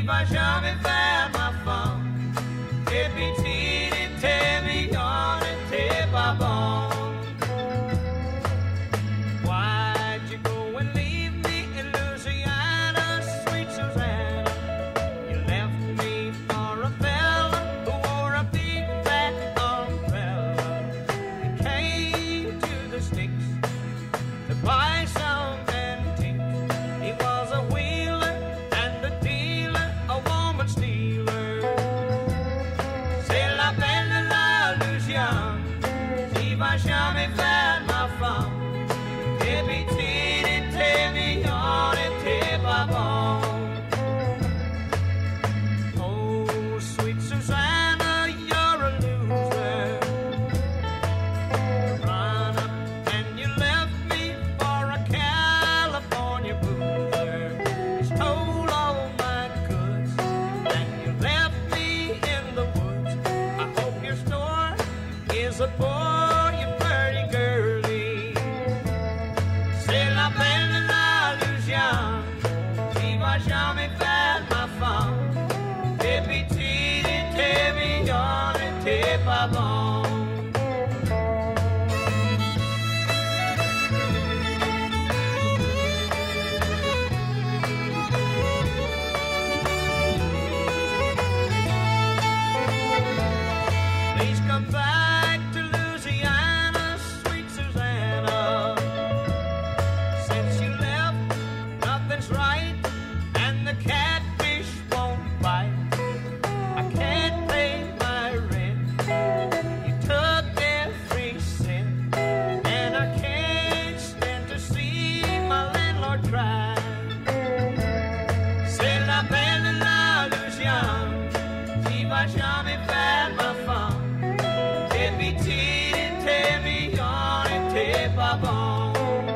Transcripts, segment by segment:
va jamais faire ma femme. Et petit, t'es mignon, t'es pas bon. Why'd you go and leave me in Louisiana, sweet Susanna? You left me for a fella who wore a big fat umbrella. He came to the sticks to buy some antiques. He was a wheeler and a dealer, a woman stealer. C'est la belle de la Louisiane, qui va jamais faire ma femme. T'es petite, t'es mignonne, t'es pas bon. Oh, sweet Susanna, you're a loser. Run up and you left me for a California boozer. You stole all my goods and you left me in the woods. I hope your store is a boy, you pretty girlie. C'est la belle de la Louisiane, qui va jamais faire ma femme. T'es petite, t'es mignonne, t'es pas bon. Please come back to Louisiana, sweet Susanna. Since you left, nothing's right, and the catfish won't bite. I can't pay my rent. You took every cent, and I can't stand to see my landlord cry. C'est la belle de la Louisiane, qui va jamais faire ma femme. T'es petite, t'es mignonne, t'es pas bon.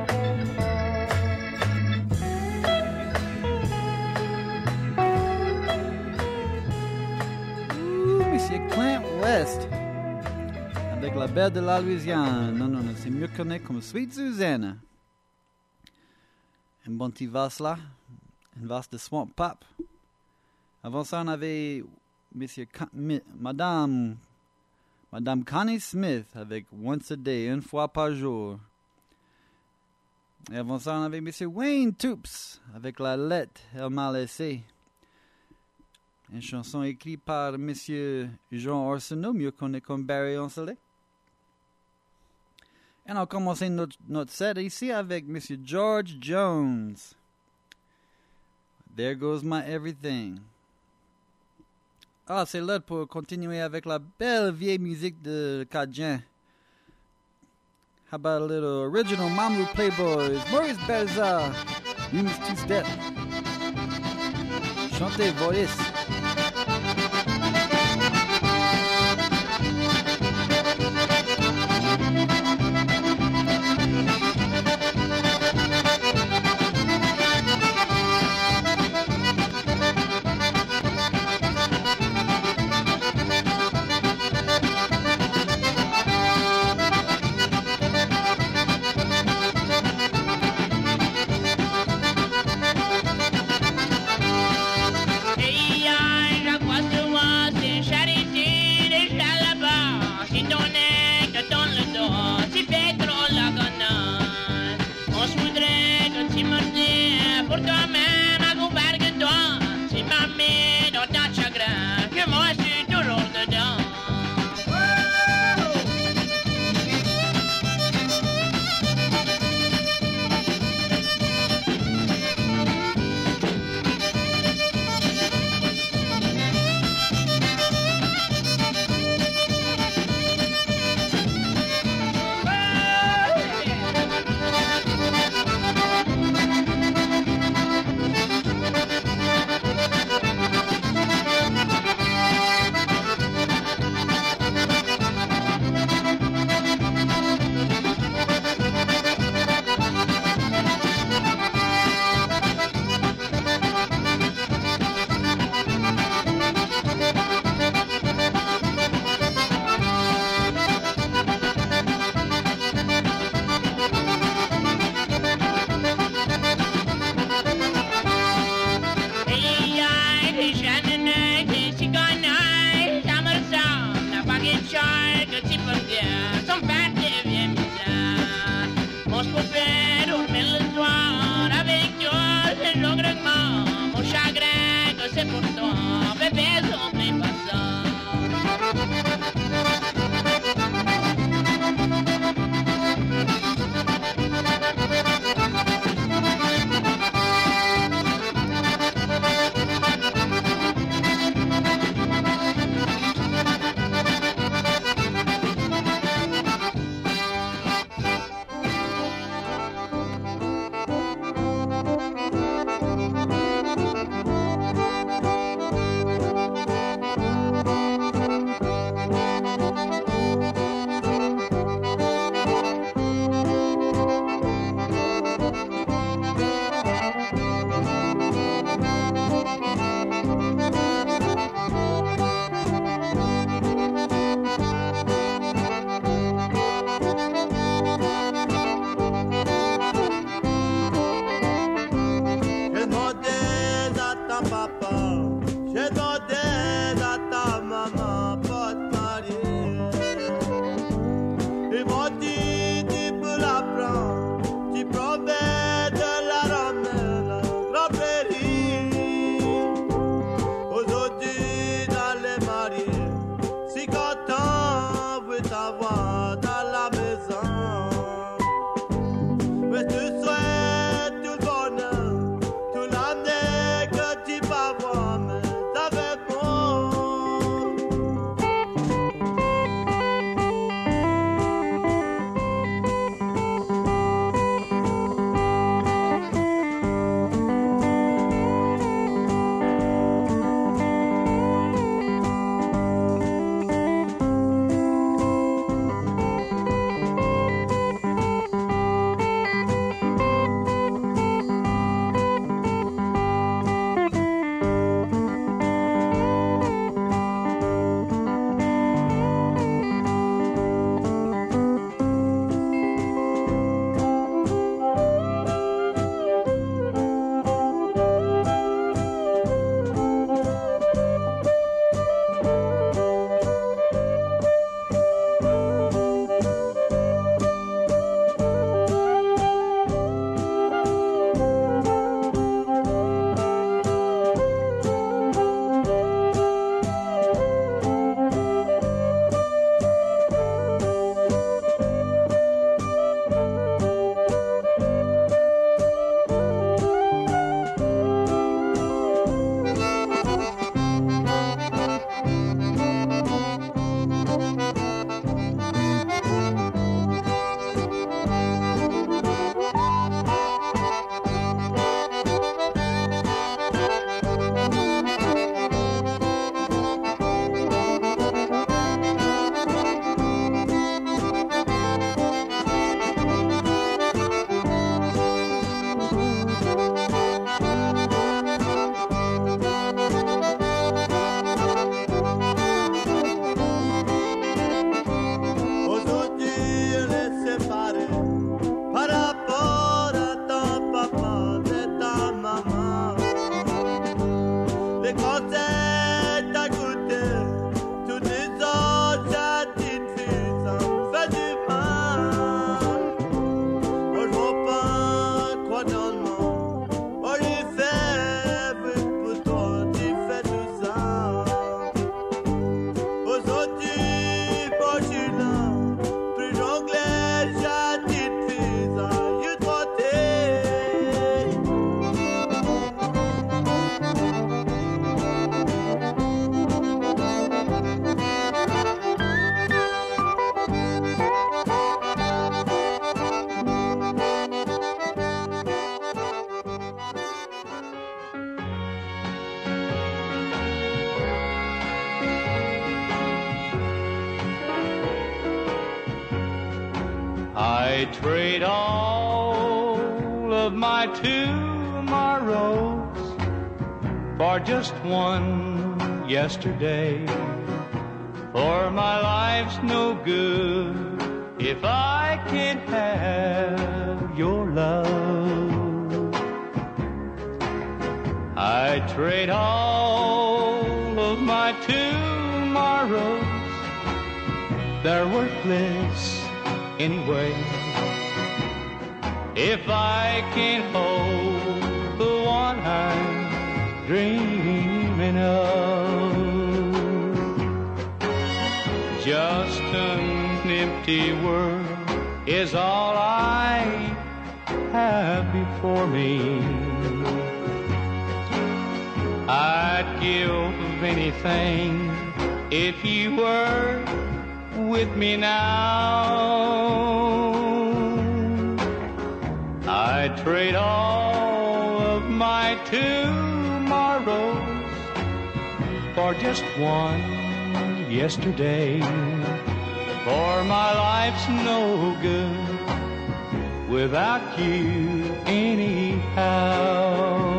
Ouh, Monsieur Clint West. Avec la belle de la Louisiane. Non, non, non, c'est mieux connu comme Sweet Susanna. Un bon petit vase là. Une vase de Swamp Pop. Avant ça, on avait Madame Connie Smith avec Once a Day, une fois par jour. Et avant ça, on avait Monsieur Wayne Toops avec La lettre, Elle m'a laissé. Une chanson écrite par Monsieur Jean Arsenault, mieux connu comme Barry Ancelet. Et on a commencé notre set ici avec Monsieur George Jones. There Goes My Everything. Ah, c'est l'heure pour continuer avec la belle vieille musique de Cajun. How about a little original Mamou Playboys, Maurice Belza, Eunice Two-Step. Chantez, Boris. I'd trade all of my tomorrows for just one yesterday. For my life's no good if I can't have your love. I'd trade all of my tomorrows, they're worthless anyway, if I can't hold the one I'm dreaming of. Just an empty world is all I have before me. I'd give anything if you were with me now. I'd trade all of my tomorrows for just one yesterday. For my life's no good without you anyhow.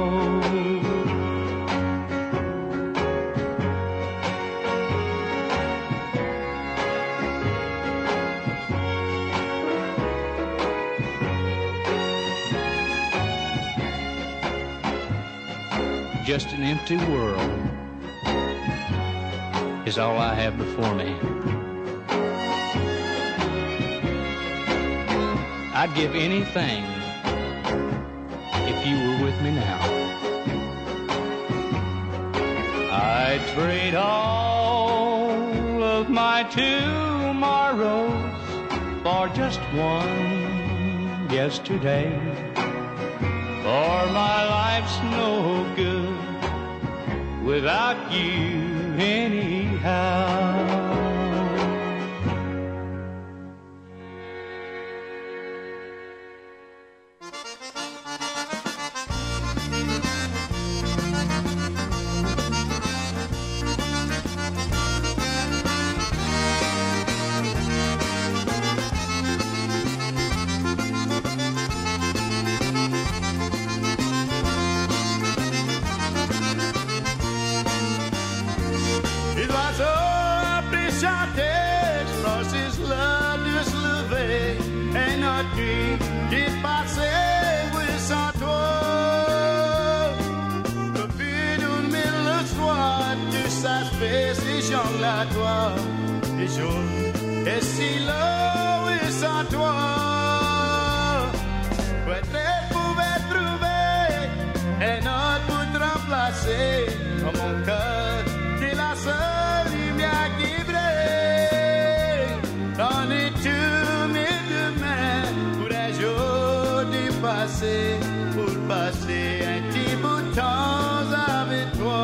Just an empty world is all I have before me. I'd give anything if you were with me now. I'd trade all of my tomorrows for just one yesterday. For my life's no good without you anyhow. Les jours est si long et sans toi. Peut-être pouvait trouver un autre pour te remplacer. Dans mon cœur, t'es la seule lumière qui brille. Dans les tous mes demain, pour un jour du passé, pour passer un petit bout de temps avec toi.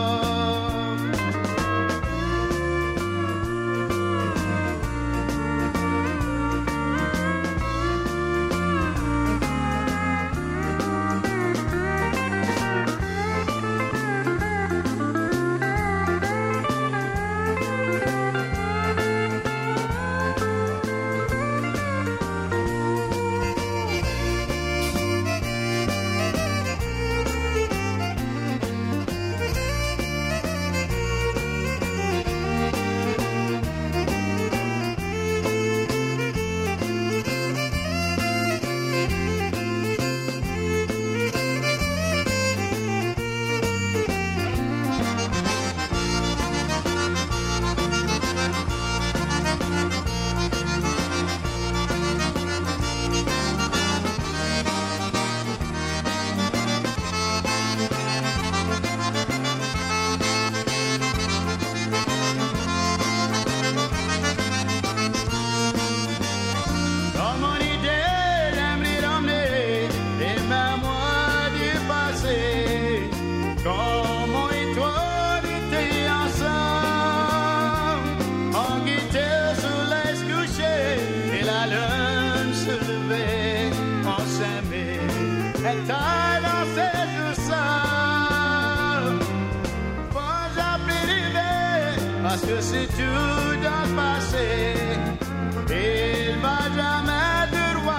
Parce que c'est tout dans le passé, il va jamais de roi.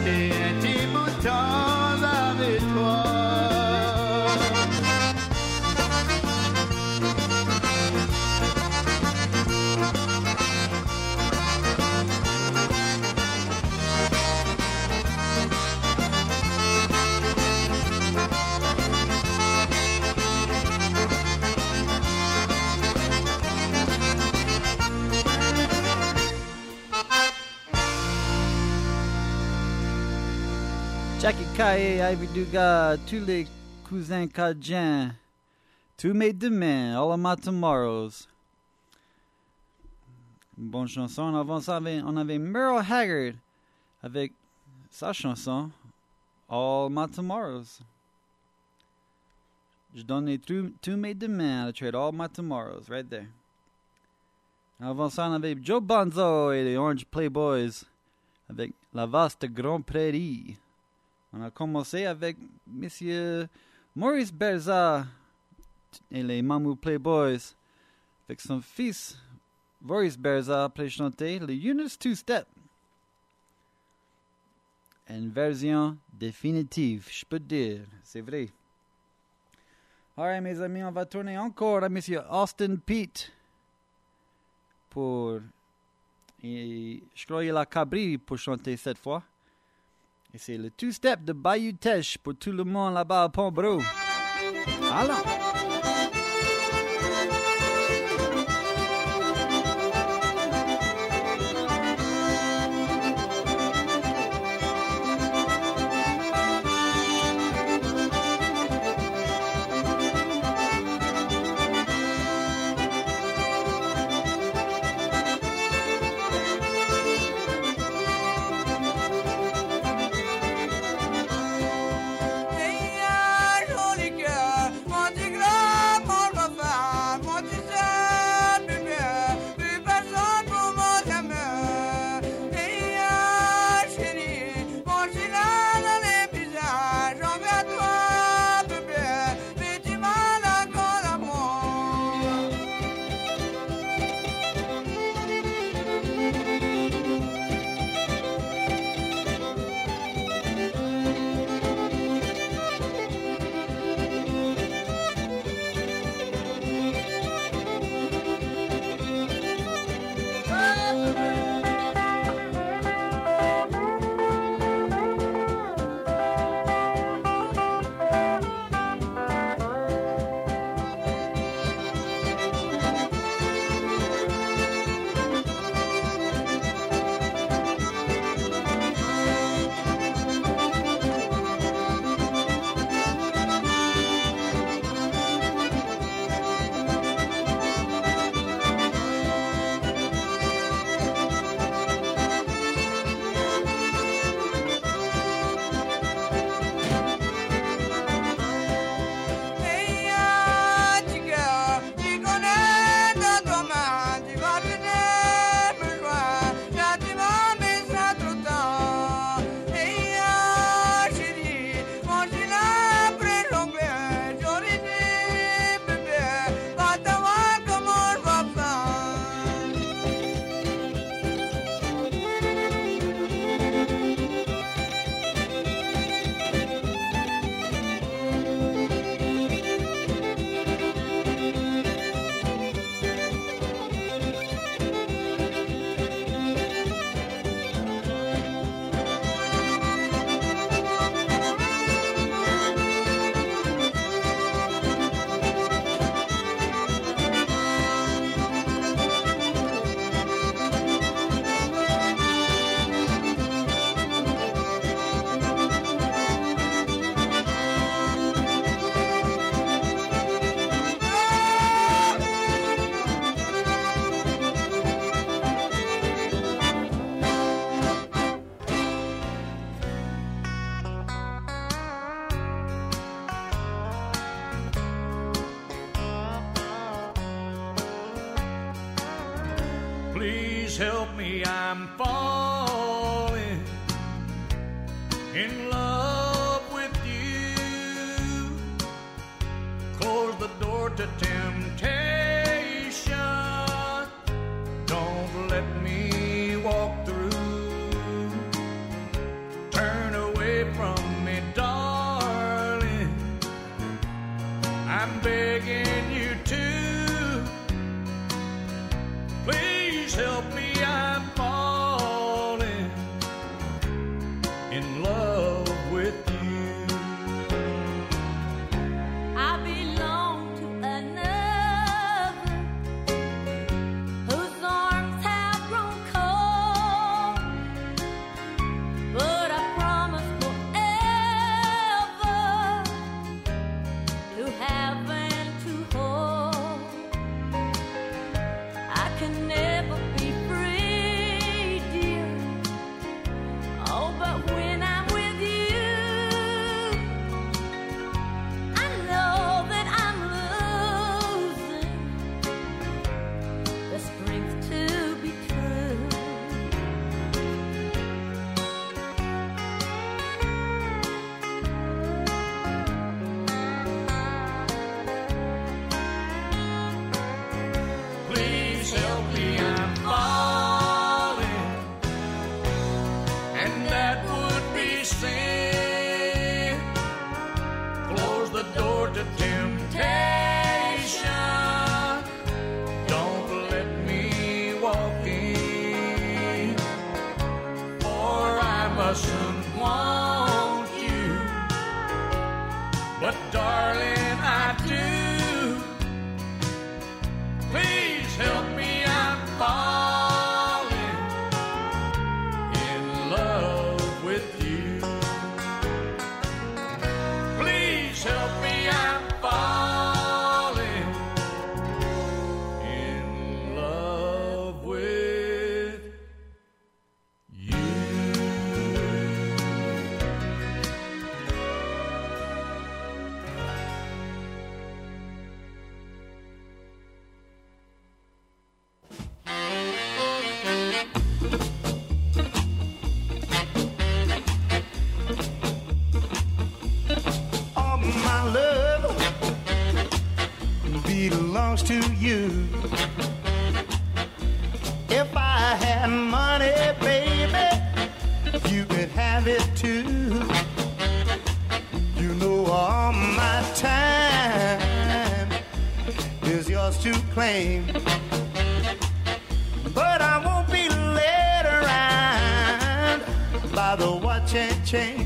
rester un petit bout de temps avec toi. Jackie Kaye, Ivy Dugas, tous les cousins cajun, tous mes demain, all of my tomorrows. Une bonne chanson. Avant ça, on avait Merle Haggard avec sa chanson All My Tomorrows. Je donne tous mes demain, I trade all my tomorrows, right there. Avant ça, on avait Joe Bonzo et les Orange Playboys avec La Vaste Grande Prairie. On a commencé avec Monsieur Maurice Berza et les Mamou Playboys. Avec son fils, Maurice Berza, après chanter le Eunice Two-Step. Une version définitive, je peux dire, c'est vrai. Alright, mes amis, on va tourner encore à Monsieur Austin Peete pour... Et je crois qu'il a Cabri pour chanter cette fois. Et c'est le two-step de Bayou Teche pour tout le monde là-bas à Pont-Brou. Allons! Please help me, I'm falling in love with you. Close the door to temptation. Don't let me walk through. Turn Please help me, I'm falling in love with you. I belong to another whose arms have grown cold, but I promise forever to have and to hold. I can never be free, dear. Oh, but when I'm with you, I know that I'm losing the strength to be true. Please help me, I'm falling, and that would be sin. Close the door to temptation. Don't let me walk in, for I mustn't want you. But darling, I do. Please help me, I'm falling in love with you. Please help me, I'm falling in love with you. All my love belongs to you. If I had money, baby, you could have it too. You know all my time is yours to claim. But I won't be led around by the watch and chain.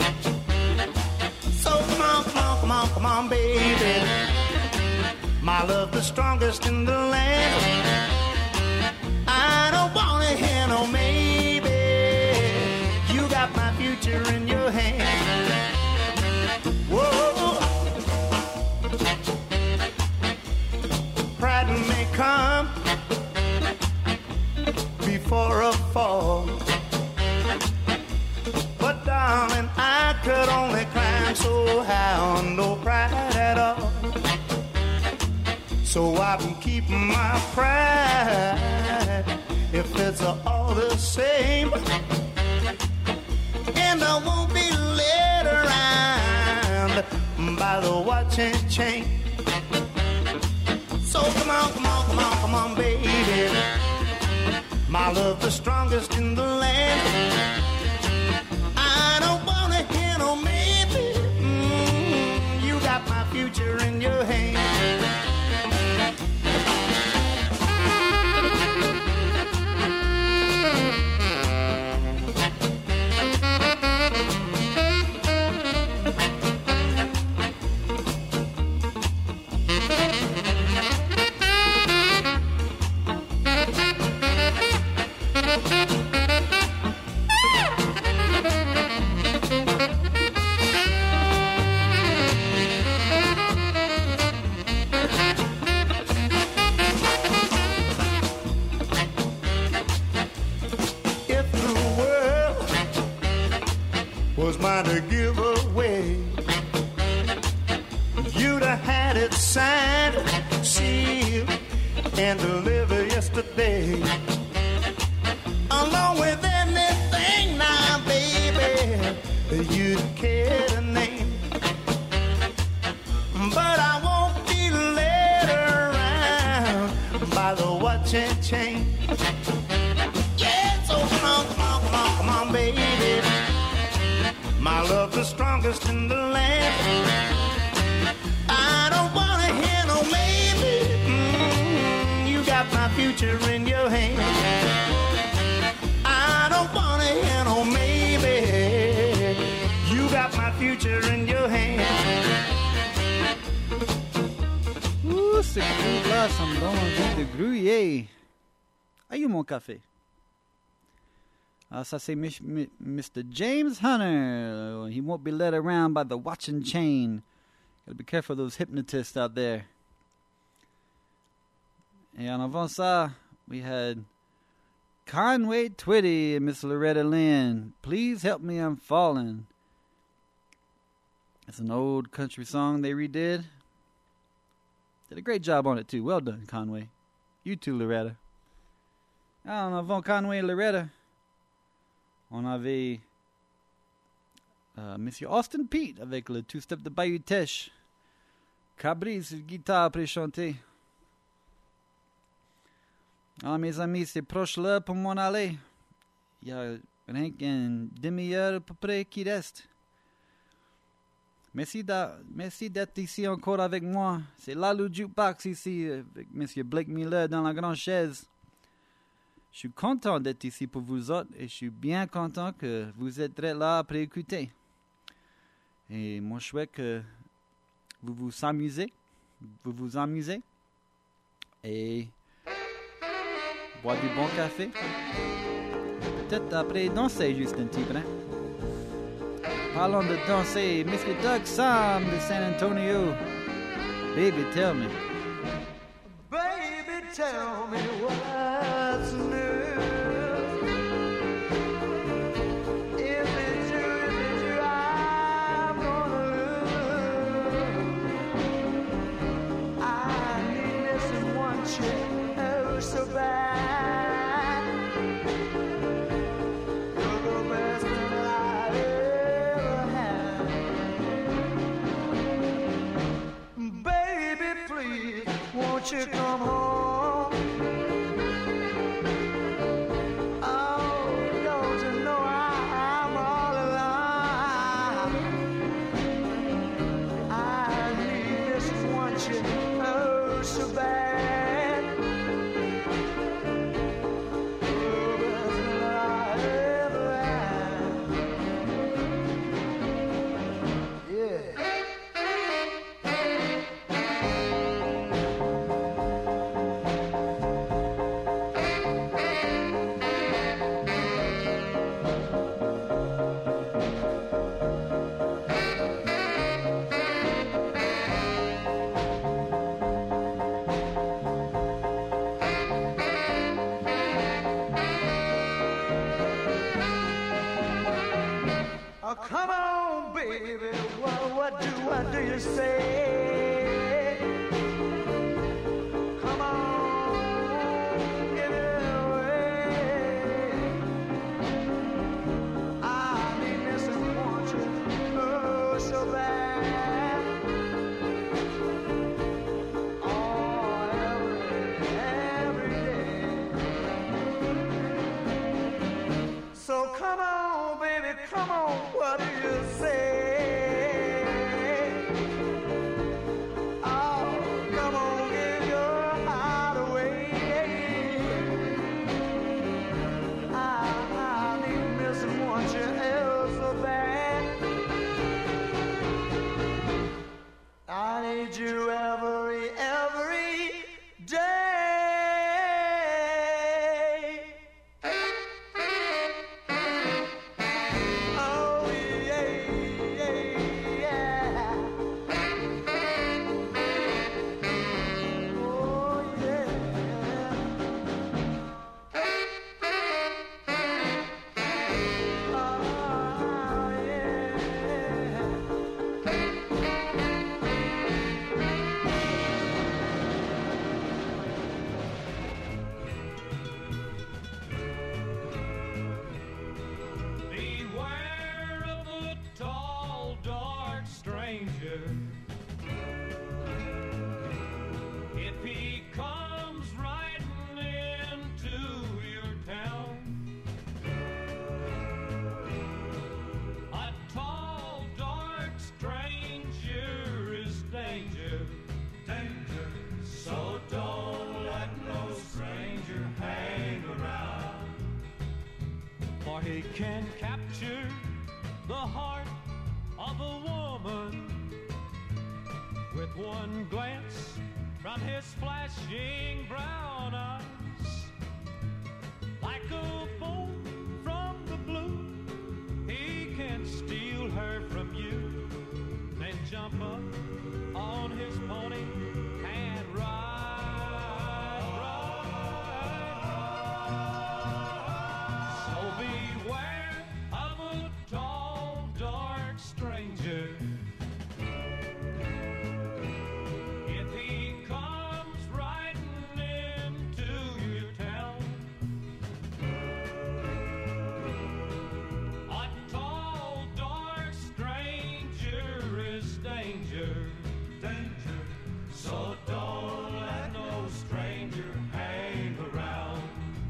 So come on, come on, come on, come on, baby. My love, the strongest in the land. I don't wanna hear no maybe. You got my future in your hand. Whoa. Pride may come before a fall, but darling, I could only climb so high on no pride at all. So I can keep my pride if it's all the same, and I won't be led around by the watch and chain. So come on, come on, come on, come on, baby. My love, the strongest in the land. I don't wanna hear no maybe. You got my future in your hand. Mine to give away, you'd have had it signed, sealed, and delivered yesterday, along with anything now, baby, you'd care to name. But I won't be led around by the watch and chain. Yeah, so come on, come on, come on, come on, baby. My love, the strongest in the land. I don't wanna hear no maybe. You got my future in your hand. ça, ça me donne envie de grouiller. Aïe, mon café. Ça, c'est Mr. James Hunter. He won't be led around by the watch and chain. Gotta be careful of those hypnotists out there. Et en avant ça, we had Conway Twitty and Miss Loretta Lynn. Please help me, I'm falling. It's an old country song they redid. Did a great job on it too. Well done, Conway. You too, Loretta. En avant Conway et Loretta, on avait Monsieur Austin Pete avec le two-step de Bayou Teche. Cabri sur guitare après chanter. Ah, mes amis, c'est proche là pour m'en aller. Il y a rien qu'une demi-heure à peu près qui reste. Merci d'être ici encore avec moi. C'est là le jukebox ici, avec Monsieur Blake Miller dans la grande chaise. Je suis content d'être ici pour vous autres et je suis bien content que vous êtes là pour écouter. Et moi, je souhaite que vous vous amusez et boire du bon café. Peut-être après danser juste un petit peu. Parlons de danser, Mr. Doug Sam de San Antonio. Baby, tell me. Baby, tell me what's new. If it's you, I'm gonna lose. I need this in one chick, oh so bad. You're the best thing I've ever had. Baby, please, won't you come home? Oh, don't you know I'm all alone? I need this one chick, oh so bad. You're the best thing I ever had. Yeah. Oh, come on, baby. What do you say? Come on, get away. I need this and want you, oh, so bad. Oh, every day. So come on, baby, come on, what do you say? Oh, come on, give your heart away. I need miss and want you else so bad. I need you every day. Oh yeah, yeah. Oh yeah. Oh yeah. Beware of the tall, dark stranger. If he comes riding into your town, a tall, dark stranger is danger, danger. So don't let no stranger hang around. For he can capture the heart of a woman with one glance from his flashing brown eyes. Like a bolt from the blue, he can steal her from you, then jump up on his pony and ride, ride. So beware of a tall, dark stranger. If he comes riding into your town, a tall, dark stranger is danger, danger. So don't let no stranger hang around.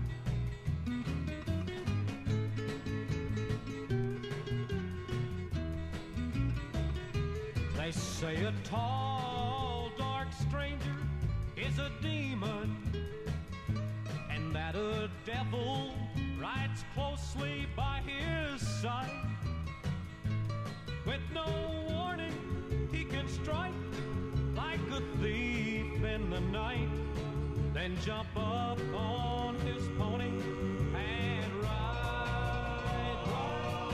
They say a tall, dark stranger is a demon, and that a devil rides closely by his side. With no warning, he can strike like a thief in the night, then jump up on his pony and ride, ride,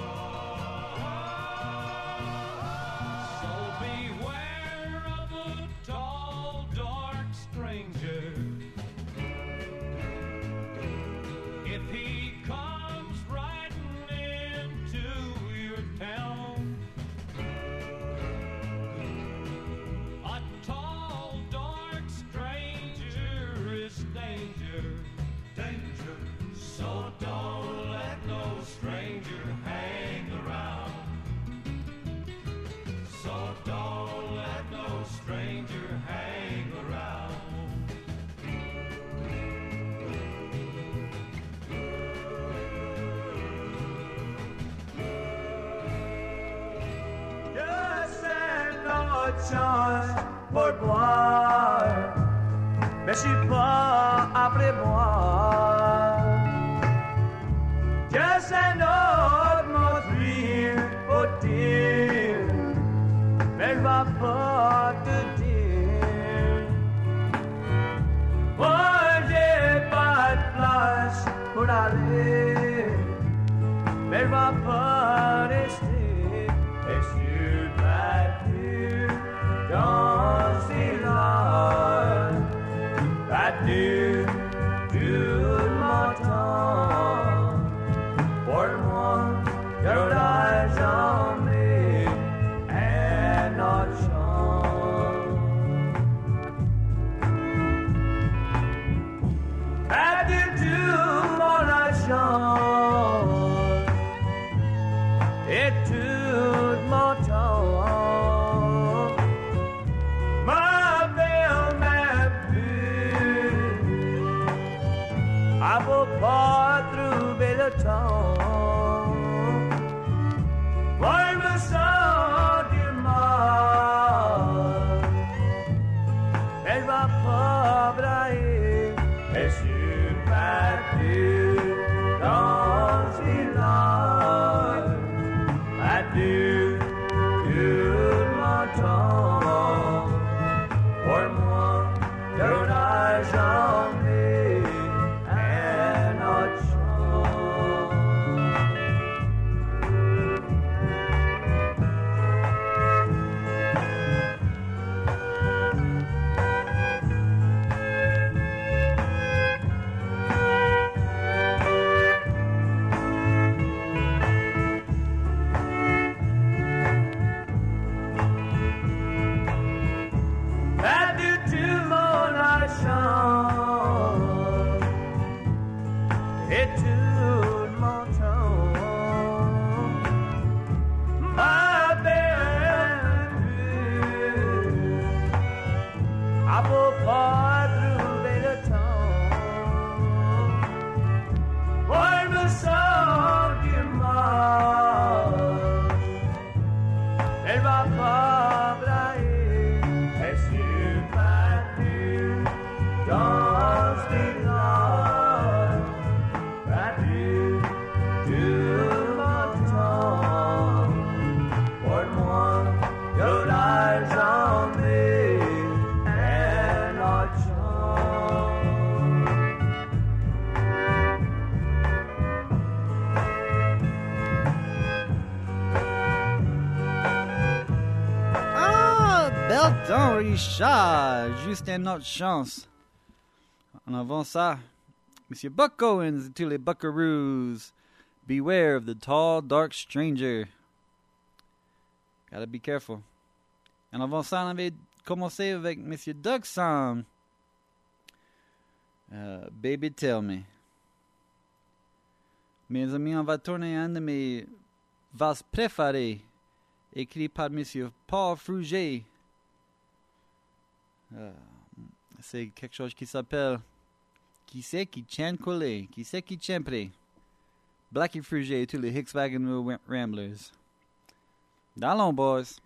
ride. So beware of a tall, dark stranger. If he comes riding into your town, a tall, dark stranger is danger, danger. So don't let no stranger hang around. So don't let no stranger hang around. Je sais notre chance pour boire, mais je suis pas après moi. Je sais notre montrer au dire, mais je vais pas te dire. Moi j'ai pas de place pour aller, mais je vais pas rester. Et sur battu dans silence, battu tout mon temps. Pour moi, je l'ai jamais un autre chant. Battu tout mon argent et tout mon temps. Ma belle m'a vu, à vous pas trouver le temps. Moi, je me sens du mal, elle va pas brailler, et je suis battu dans silence. Adieu, tout mon temps. Pour moi, je n'ai jamais un autre chant. Adieu tout mon argent et tout mon temps. Ma belle vue, à vous pas trouver le temps. Moi, je me sens du mal, elle va pas brailler, et sur battu dans ce village, battu Elton Richard, juste une autre chance. En avant ça, Monsieur Buck Owens et tous les Buckaroos. Beware of the tall, dark stranger. Gotta be careful. En avant ça, on avait commencé avec Monsieur Doug Sam. Baby Tell Me. Mes amis, on va tourner un de mes valses préférées, écrit par Monsieur Paul Fruget. C'est quelque chose qui s'appelle Qui c'est qui tient collé? Qui c'est qui tient prêt? Blackie Fruget et tous les Hickswagon Ramblers. Allons, boys.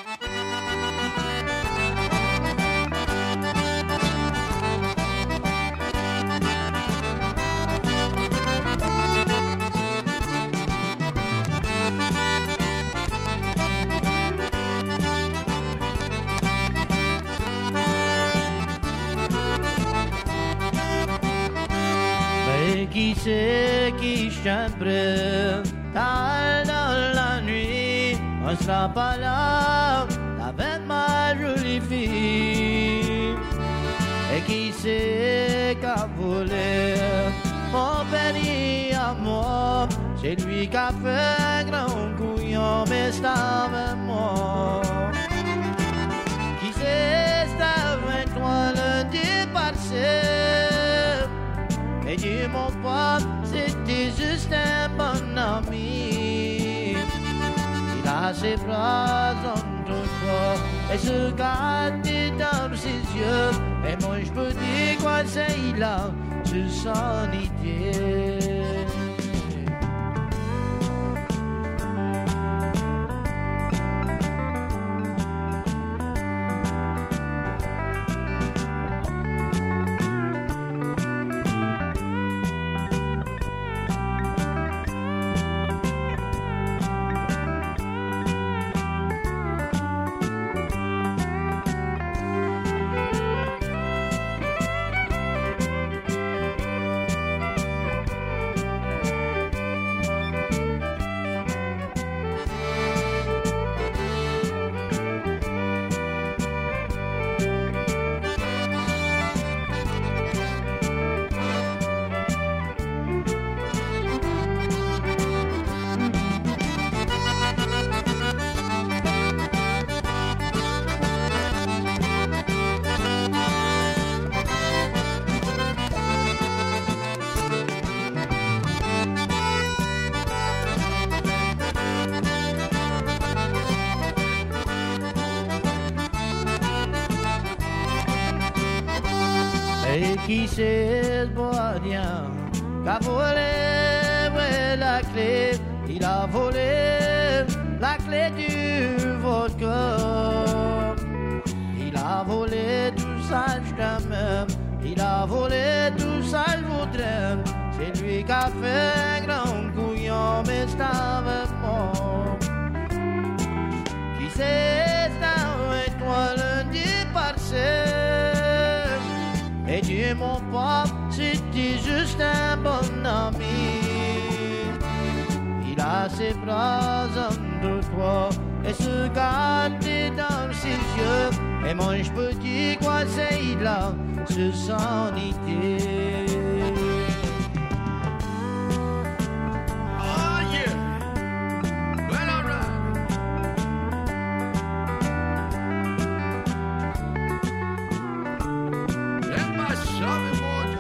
Qui c'est qui chante tard dans la nuit? On sera pas là avec ma jolie fille. Et qui c'est qui a volé mon béni à moi? C'est lui qui a fait un grand couillon, mais c'est avec moi. Qui c'est avec toi lundi passé? Et Dieu mon pote, c'était juste un bon ami. Il a ses bras entre toi et se garde dans ses yeux. Et moi je peux dire quoi c'est il a sur son idée. Et qui c'est ce boadien qui a volé ouais, la clé? Il a volé la clé du vodka. Il a volé tout ça, je t'aime. Il a volé tout ça, je voudrais. C'est lui qui a fait un grand couillon, mais c'est avec moi. Qui c'est avec toi lundi passé? Et Dieu mon pote, c'était juste un bon ami. Il a ses bras entre toi et se garde dans ses yeux. Et moi je peux dire quoi c'est il a sur son idée. Oh yeah. Well, all right. Let my shopping boy.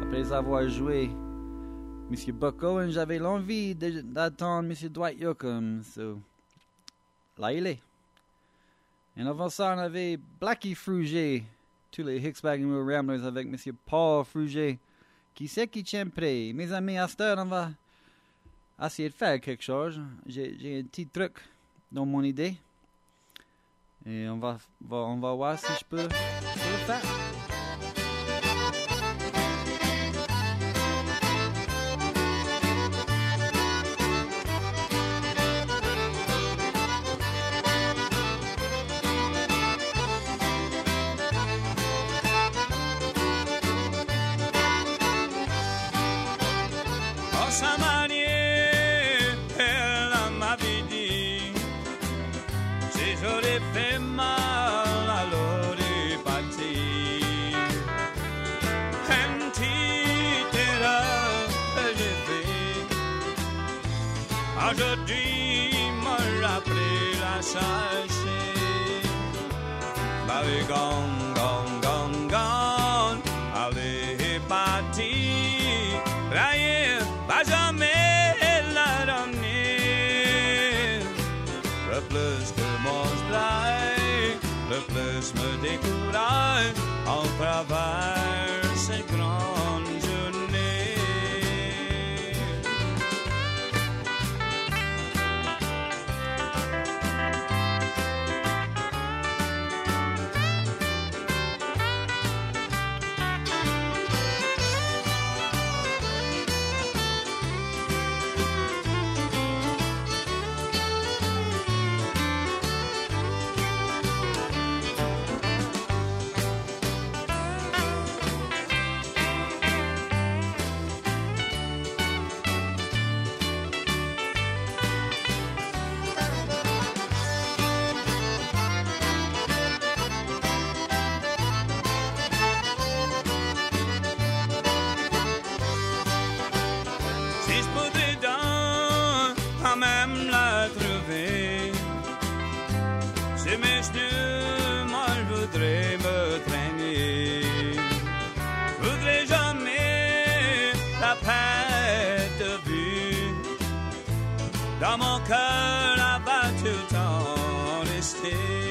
Après avoir joué Monsieur Buck Owens, j'avais l'envie d'attendre Monsieur Dwight Yoakam. So, là il est. Et avant ça, on avait Blackie Fruget, tous les Hicksbag and Will Ramblers avec Monsieur Paul Fruget. Qui c'est qui tient prêt? Mes amis, à cette heure, on va essayer de faire quelque chose. J'ai un petit truc dans mon idée. Et on va voir si je peux le faire. Sa manière, elle m'avait dit, si j'aurais fait mal, alors est parti. Un petit erreur que j'ai fait, aujourd'hui me rappelé la chercher. M'avait gone, elle est partie. Rien va jamais la ramener. Le plus que mon travail, le plus me décourage en travers ces grandes journées. Dans mon cœur là-bas tout le temps resté.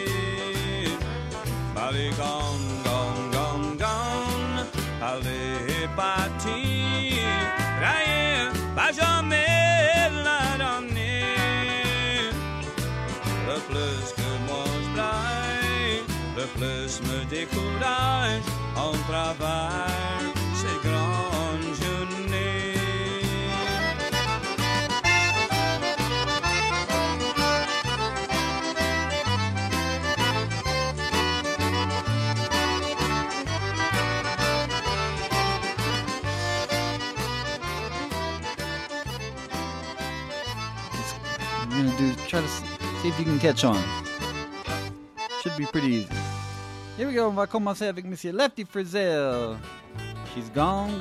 Elle est gone, elle est partie. Rien va jamais la ramener. Le plus que moi je braille, le plus me décourage en travers ces grandes journées. Try to see if you can catch on. Should be pretty easy. Here we go. On va commencer avec Monsieur Lefty Frizzell. She's gone.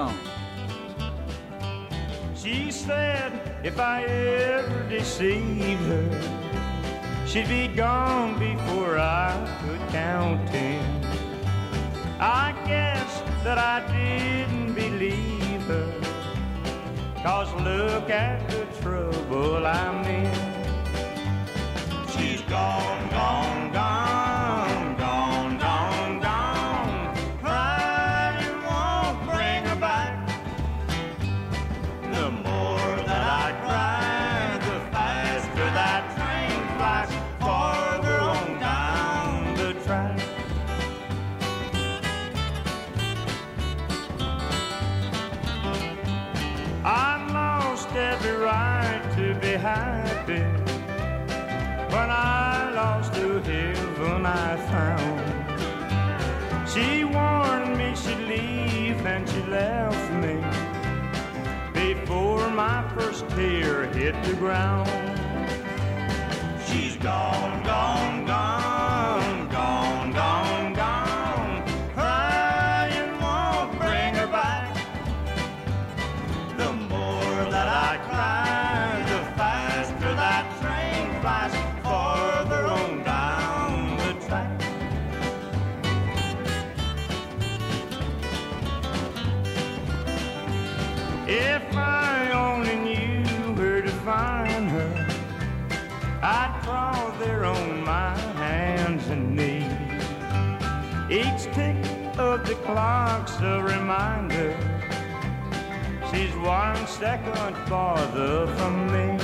She said if I ever deceived her, she'd be gone before I could count 10. I guess that I didn't believe her, 'cause look at the trouble I'm in. She's gone, gone, gone, gone, gone, gone. Crying won't bring her back. The more that I cry, the faster that train flies farther on down the track. I lost every right to be happy. When I lost to heaven I found. She warned me she'd leave and she left me before my first tear hit the ground. She's gone, gone, gone, gone, gone, gone. Crying won't bring her back. The more that I cry, the faster that train flies farther on down the track. If I only knew where to find her, I'd crawl there on my hands and knees. Each tick of the clock's a reminder she's 1 second farther from me.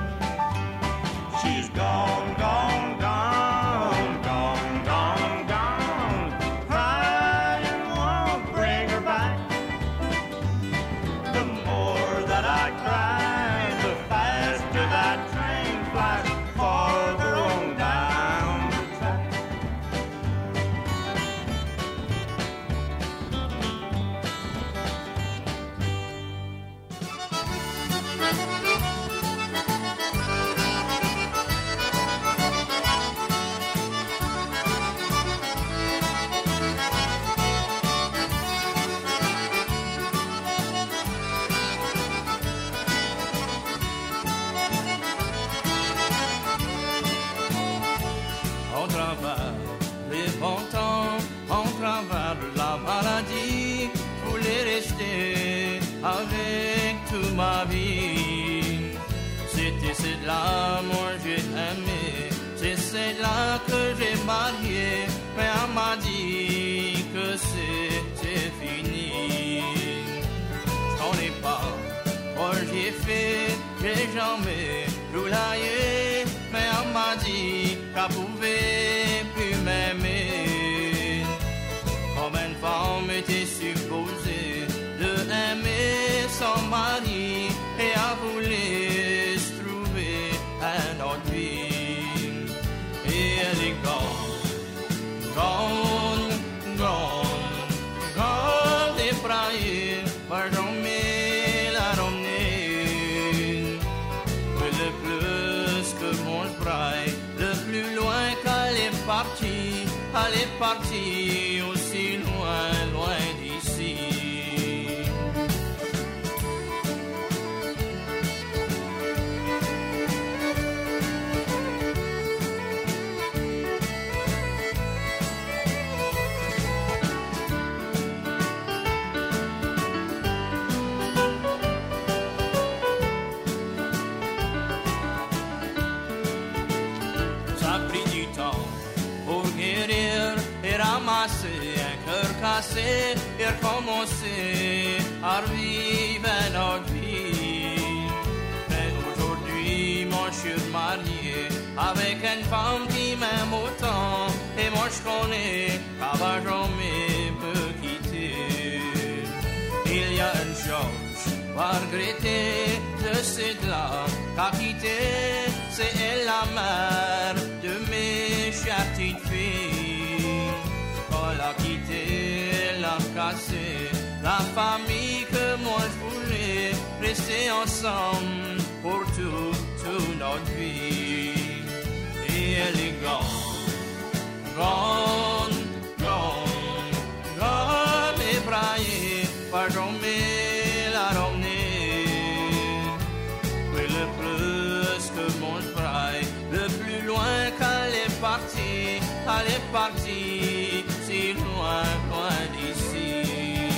She's gone, gone, gone, gone, gone, gone. Crying won't bring her back. The more that I cry, the faster that train flies farther on down the track. On travers les bons temps, on travers la maladie, je voulais rester avec toute ma vie. C'était celle-là, moi j'ai aimé, c'est celle-là que j'ai marié, mais elle m'a dit que c'était fini. J'en ai pas, moi j'ai fait, j'ai jamais roulaillé, mais elle m'a dit qu'elle pouvait plus m'aimer. Comme une femme était supposée de aimer son mari, et elle voulait se trouver un autre vie. Et elle est gone, gone, gone, gone, débraillée, par jamais la ramener. Mais le plus que mon braille, le plus loin qu'elle est partie aussi loin, loin d'ici. Ça a pris du temps pour guérir et ramasser un cœur cassé et recommencer à revivre notre vie. Mais aujourd'hui, moi je suis marié avec une femme qui m'aime autant, et moi je connais qu'elle va jamais me quitter. Il y a une chose à regretter de celle-là qu'a quitté, c'est elle la mère de mes chères petites filles. Quand elle a quitté, elle a cassé la famille que moi je voulais rester ensemble pour toute notre vie. Et elle est gone, gone, gone, gone, ébraillée, par jamais la ramener. Mais le plus que mon braille, le plus loin qu'elle est partie, si loin, loin d'ici.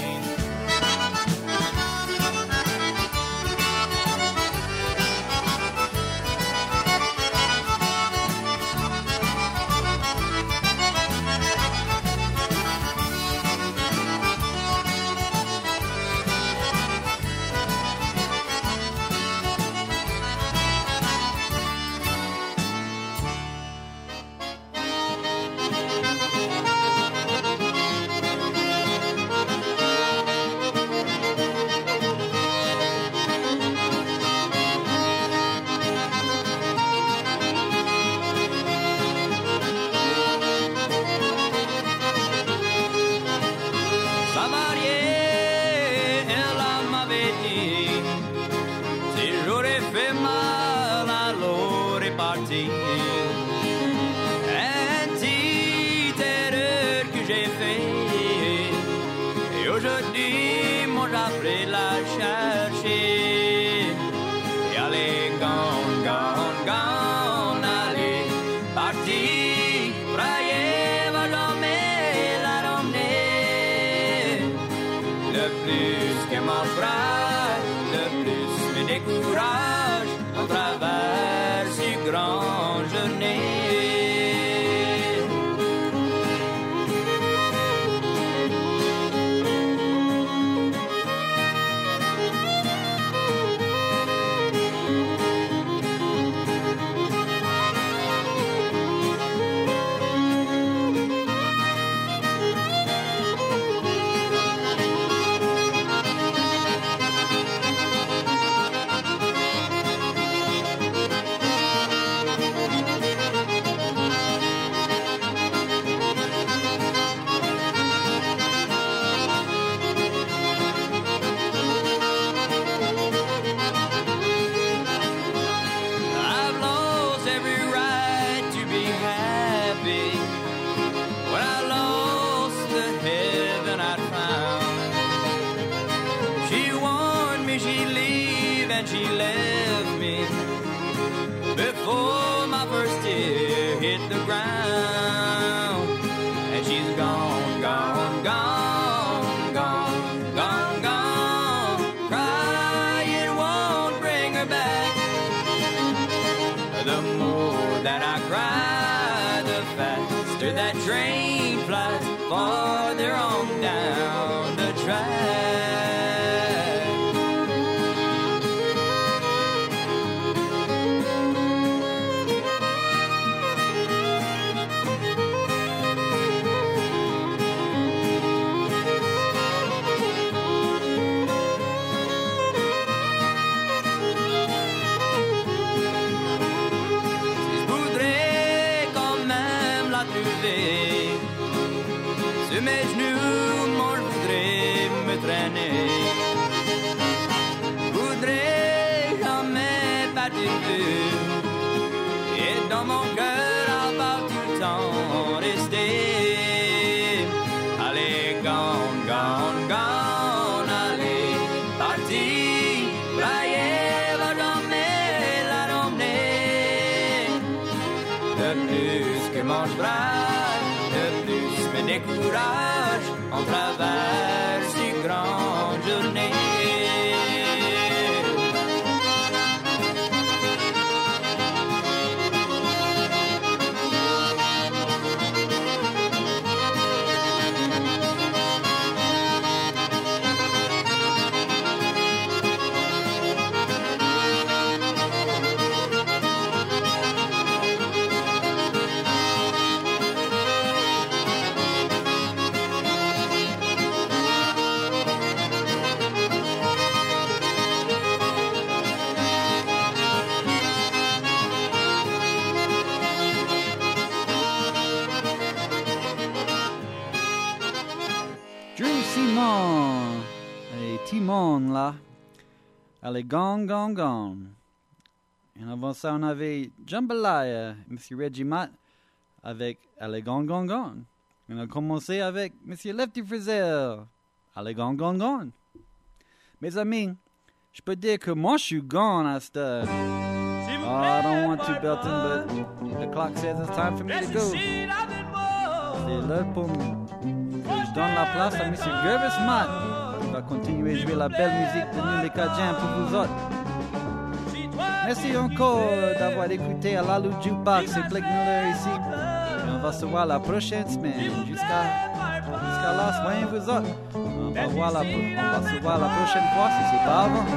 Aujourd'hui, moi j'appelais la chercher. Et elle est gone, gone, gone, elle est partie. Brailler va jamais la ramener. Le plus plus que mon bras, de plus me décourage en travers si grande journée. I've lost every right to be happy. When I lost the heaven I'd found, she warned me she'd leave and she left me before my first tear hit the ground. And she's gone, gone, gone, gone, gone, gone. Crying won't bring her back. The more that I cry, the faster that train flies farther on down the track. Si je voudrais quand même la trouver, sur mes genoux, moi je voudrais me traîner. Je voudrais jamais battre le feu, et dans mon cœur, elle va tout le temps rester. Allez, gone, gone, gone, allez, parti, Brian va jamais la ramener. De plus que mon bras, de plus me décourage en travers si grande journée. Drew Simon et Timon là. Elle est gone, gone, gone. Et avant ça, on avait Jambalaya, Monsieur Reggie Matt, avec Elle est gone, gone, gone. Et on a commencé avec Monsieur Lefty Frizzell, Elle est gone, gone, gone. Mes amis, je peux dire que moi je suis gone à cette heure. Oh, I don't want to, Belton, but the clock says it's time for me to go. C'est l'heure pour que je donne la place à Monsieur Gervis Matt, qui va continuer à jouer la belle musique de nous les Cajuns pour vous autres. Merci encore d'avoir écouté à l'Alou Jukebox, c'est Blake Miller ici. Et on va se voir la prochaine semaine. Jusqu'à là, soyez vous autres. On va se voir la prochaine fois si c'est pas avant.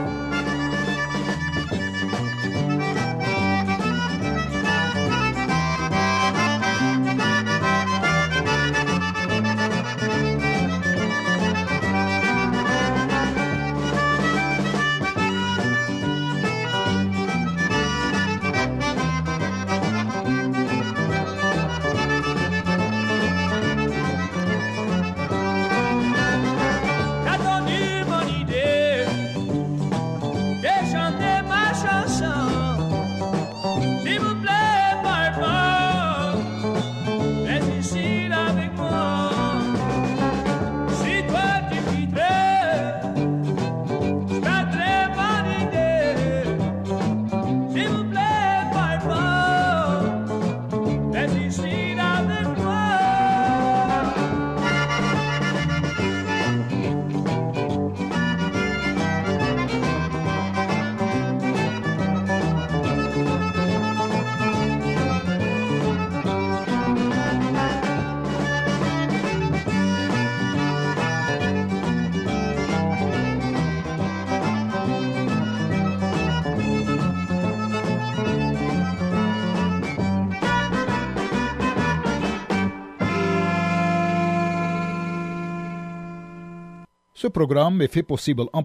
Ce programme est fait possible en